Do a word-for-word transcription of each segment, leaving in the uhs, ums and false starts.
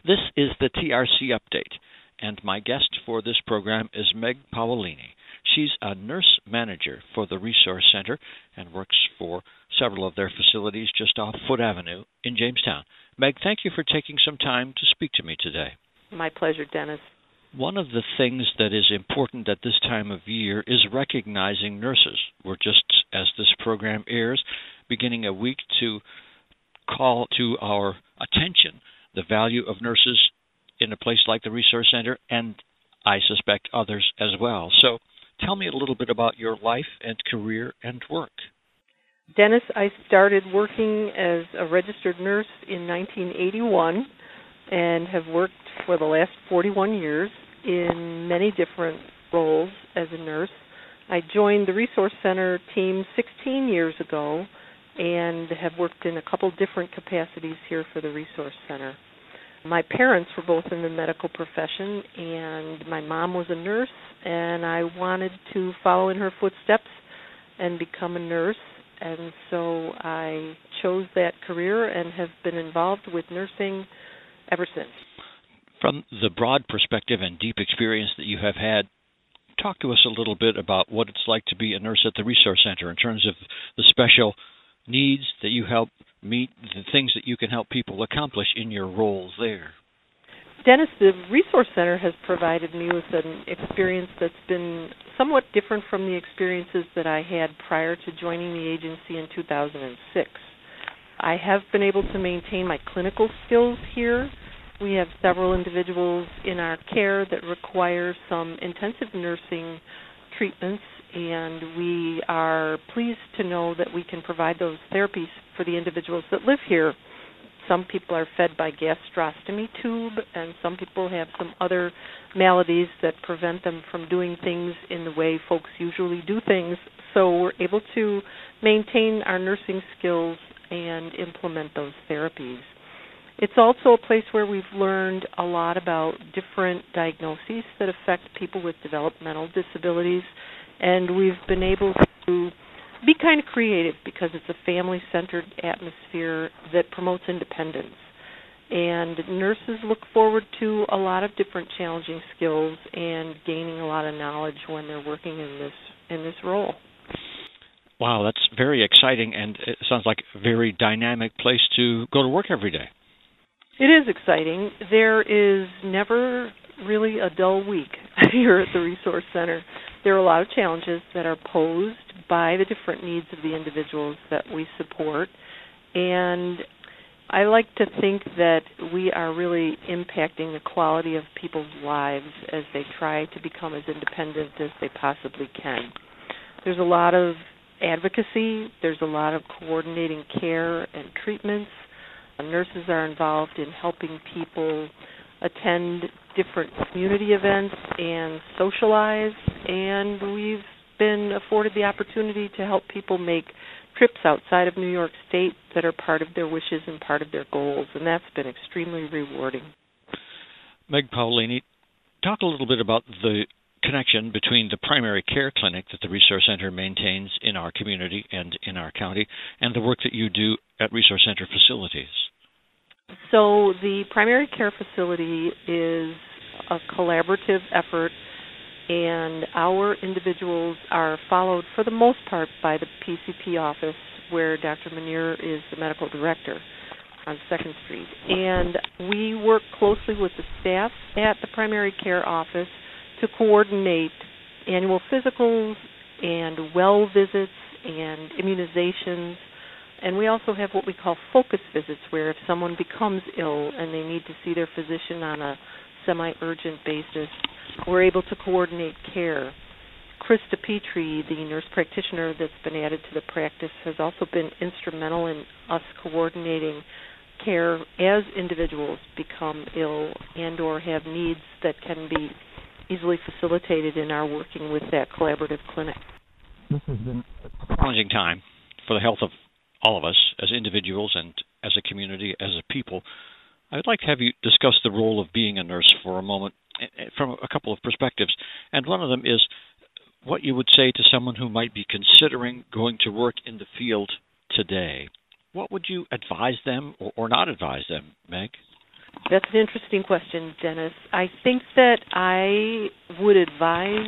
This is the T R C Update, and my guest for this program is Meg Paolini. She's a nurse manager for the Resource Center and works for several of their facilities just off Foote Avenue in Jamestown. Meg, thank you for taking some time to speak to me today. My pleasure, Dennis. One of the things that is important at this time of year is recognizing nurses. We're just, as this program airs, beginning a week to call to our attention the value of nurses in a place like the Resource Center, and I suspect others as well. So tell me a little bit about your life and career and work. Dennis, I started working as a registered nurse in nineteen eighty-one and have worked for the last forty-one years in many different roles as a nurse. I joined the Resource Center team sixteen years ago and have worked in a couple different capacities here for the Resource Center. My parents were both in the medical profession, and my mom was a nurse, and I wanted to follow in her footsteps and become a nurse, and so I chose that career and have been involved with nursing ever since. From the broad perspective and deep experience that you have had, talk to us a little bit about what it's like to be a nurse at the Resource Center in terms of the special needs that you help meet, the things that you can help people accomplish in your roles there. Dennis, the Resource Center has provided me with an experience that's been somewhat different from the experiences that I had prior to joining the agency in two thousand six. I have been able to maintain my clinical skills here. We have several individuals in our care that require some intensive nursing treatments, and we are pleased to know that we can provide those therapies for the individuals that live here. Some people are fed by gastrostomy tube, and some people have some other maladies that prevent them from doing things in the way folks usually do things. So we're able to maintain our nursing skills and implement those therapies. It's also a place where we've learned a lot about different diagnoses that affect people with developmental disabilities, and we've been able to be kind of creative because it's a family-centered atmosphere that promotes independence. And nurses look forward to a lot of different challenging skills and gaining a lot of knowledge when they're working in this in this role. Wow, that's very exciting, and it sounds like a very dynamic place to go to work every day. It is exciting. There is never really a dull week here at the Resource Center. There are a lot of challenges that are posed by the different needs of the individuals that we support, and I like to think that we are really impacting the quality of people's lives as they try to become as independent as they possibly can. There's a lot of advocacy. There's a lot of coordinating care and treatments. Nurses are involved in helping people attend different community events and socialize, and we've been afforded the opportunity to help people make trips outside of New York State that are part of their wishes and part of their goals, and that's been extremely rewarding. Meg Paolini, talk a little bit about the connection between the primary care clinic that the Resource Center maintains in our community and in our county and the work that you do at Resource Center facilities. So the primary care facility is a collaborative effort, and our individuals are followed for the most part by the P C P office, where Doctor Manier is the medical director on second Street. And we work closely with the staff at the primary care office to coordinate annual physicals and well visits and immunizations. And we also have what we call focus visits, where if someone becomes ill and they need to see their physician on a semi-urgent basis, we're able to coordinate care. Krista Petrie, the nurse practitioner that's been added to the practice, has also been instrumental in us coordinating care as individuals become ill and or have needs that can be easily facilitated in our working with that collaborative clinic. This has been a challenging time for the health of all of us as individuals and as a community, as a people. I'd like to have you discuss the role of being a nurse for a moment from a couple of perspectives. And one of them is what you would say to someone who might be considering going to work in the field today. What would you advise them or, or not advise them, Meg? That's an interesting question, Dennis. I think that I would advise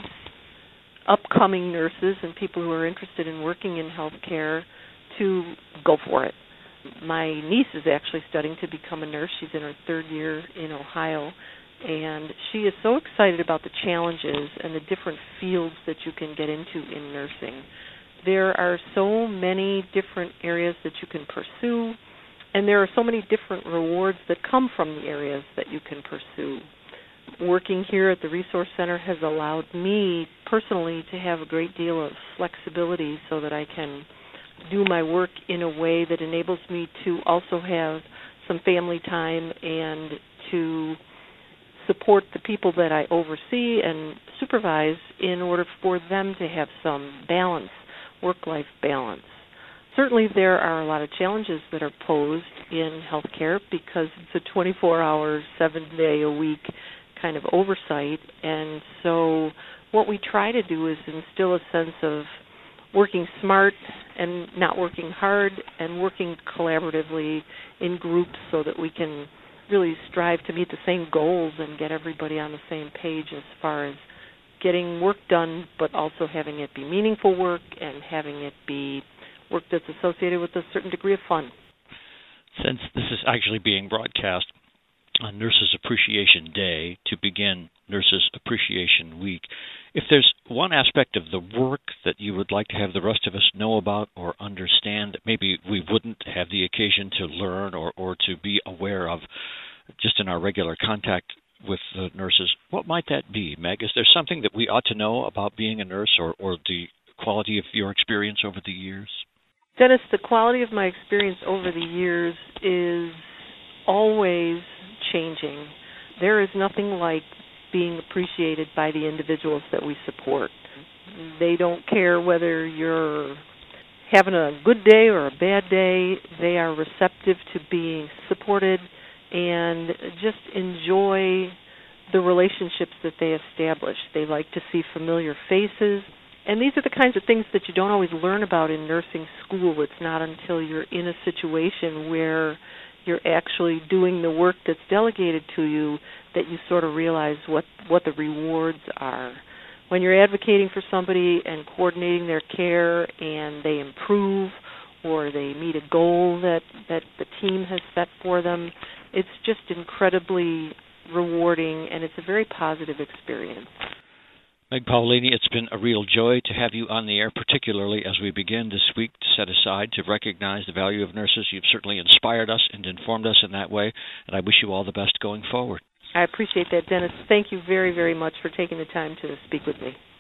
upcoming nurses and people who are interested in working in healthcare to go for it. My niece is actually studying to become a nurse. She's in her third year in Ohio, and she is so excited about the challenges and the different fields that you can get into in nursing. There are so many different areas that you can pursue, and there are so many different rewards that come from the areas that you can pursue. Working here at the Resource Center has allowed me personally to have a great deal of flexibility so that I can do my work in a way that enables me to also have some family time and to support the people that I oversee and supervise in order for them to have some balance, work-life balance. Certainly there are a lot of challenges that are posed in healthcare because it's a twenty-four hour, seven-day-a-week kind of oversight, and so what we try to do is instill a sense of working smart and not working hard and working collaboratively in groups so that we can really strive to meet the same goals and get everybody on the same page as far as getting work done, but also having it be meaningful work and having it be work that's associated with a certain degree of fun. Since this is actually being broadcast on Nurses Appreciation Day to begin Nurses Appreciation Week, if there's one aspect of the work that you would like to have the rest of us know about or understand that maybe we wouldn't have the occasion to learn or, or to be aware of just in our regular contact with the nurses, what might that be, Meg? Is there something that we ought to know about being a nurse or, or the quality of your experience over the years? Dennis, the quality of my experience over the years is always changing. There is nothing like being appreciated by the individuals that we support. They don't care whether you're having a good day or a bad day. They are receptive to being supported and just enjoy the relationships that they establish. They like to see familiar faces. And these are the kinds of things that you don't always learn about in nursing school. It's not until you're in a situation where you're actually doing the work that's delegated to you that you sort of realize what, what the rewards are. When you're advocating for somebody and coordinating their care and they improve or they meet a goal that, that the team has set for them, it's just incredibly rewarding and it's a very positive experience. Meg Paolini, it's been a real joy to have you on the air, particularly as we begin this week to set aside to recognize the value of nurses. You've certainly inspired us and informed us in that way, and I wish you all the best going forward. I appreciate that, Dennis. Thank you very, very much for taking the time to speak with me.